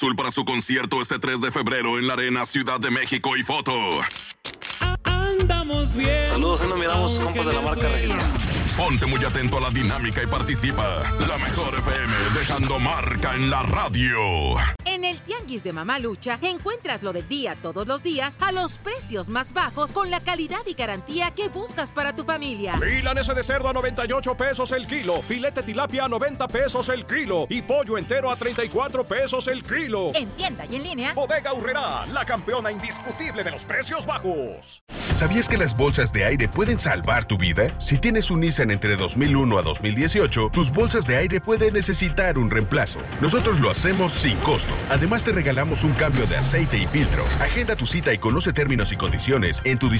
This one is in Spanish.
Azul para su concierto este 3 de febrero en la Arena Ciudad de México y foto. Andamos bien. Saludos, nos miramos, compas de la marca Regina. Ponte muy atento a la dinámica y participa. La Mejor FM, dejando marca en la radio. En el Tianguis de Mamalucha encuentras lo del día todos los días a los precios más bajos con la calidad y garantía que buscas para tu familia. Milanesa de cerdo a 98 pesos el kilo, filete tilapia a 90 pesos el kilo y pollo entero a 34 pesos el kilo. En tienda y en línea, Bodega Aurrerá, la campeona indiscutible de los precios bajos. ¿Sabías que las bolsas de aire pueden salvar tu vida? Si tienes un Nissan entre 2001 a 2018, tus bolsas de aire pueden necesitar un reemplazo. Nosotros lo hacemos sin costo. Además, te regalamos un cambio de aceite y filtro. Agenda tu cita y conoce términos y condiciones en tu